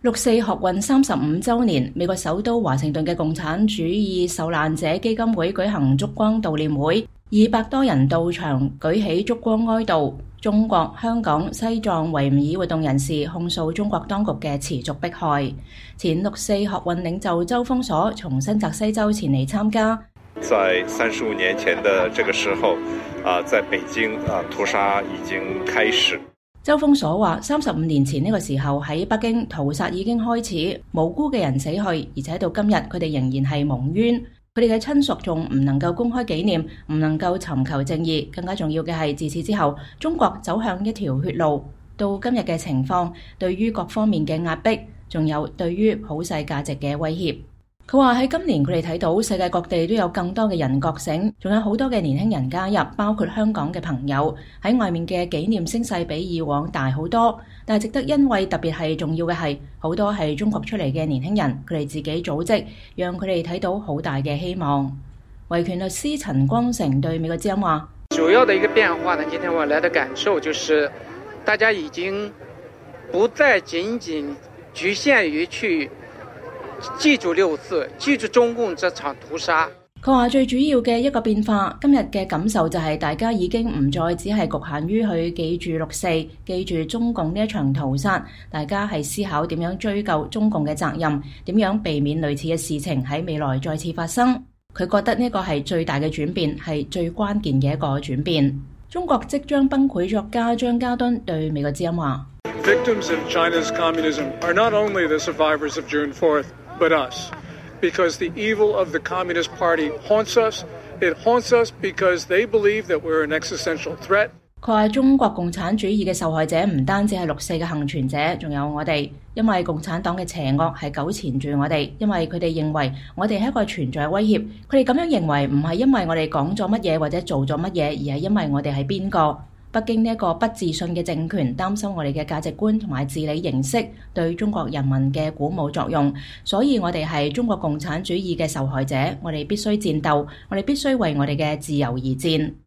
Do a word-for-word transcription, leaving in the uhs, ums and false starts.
六四學運三十五週年，美國首都華盛頓嘅共產主義受難者基金會舉行燭光悼念會，二百多人到場舉起燭光哀悼。中國、香港、西藏維吾爾活動人士控訴中國當局嘅持續迫害。前六四學運領袖周鋒鎖從新澤西州前嚟參加。 在三十五年前的這個時候，啊，在北京啊，屠殺已經開始。 周鋒鎖話：三十五年前呢個時候喺北京屠殺已經開始，無辜嘅人死去，而且到今日佢哋仍然係蒙冤，佢哋嘅親屬仲唔能夠公開紀念，唔能夠尋求正義。更加重要嘅係，自此之後，中國走向一條血路。到今日嘅情況，對於各方面嘅壓迫，仲有對於普世價值嘅威脅。佢話喺今年佢哋睇到世界各地都有更多嘅人覺醒，仲有好多嘅年輕人加入，包括香港嘅朋友。喺外面嘅紀念聲勢比以往大好多，但係值得欣慰特別係重要嘅係，好多係中國出嚟嘅年輕人，佢哋自己組織，讓佢哋睇到好大嘅希望。維權律師陳光誠對美國之音話： 主要的一個變化呢，今天我來的感受就是，大家已經不再僅僅局限於去記住六四，記住中共這場屠殺。 佢話最主要嘅一個變化，今日嘅感受就係大家已經唔再只係局限於去記住六四，記住中共呢一場屠殺，大家係思考點樣追究中共嘅責任，點樣避免類似嘅事情喺未來再次發生。佢覺得呢個係最大嘅轉變，係最關鍵嘅一個轉變。中國即將崩潰作家張家敦對美國之音話 ：Victims of China's communism are not only the survivors of June fourth, but us, because the evil of the Communist Party haunts us. It haunts us because they believe that we're an existential threat. 佢話中國共產主義嘅受害者唔單止係六四嘅幸存者，仲有我哋，因為共產黨嘅邪惡係糾纏住我哋，因為佢哋認為我哋係一個存在威脅。佢哋咁樣認為唔係因為我哋講咗乜嘢或者做咗乜嘢，而係因為我哋係邊個。北京呢一個不自信嘅政權擔心我哋嘅價值觀同埋治理形式對中國人民嘅鼓舞作用，所以我哋係中國共產主義嘅受害者，我哋必須戰鬥，我哋必須為我哋嘅自由而戰。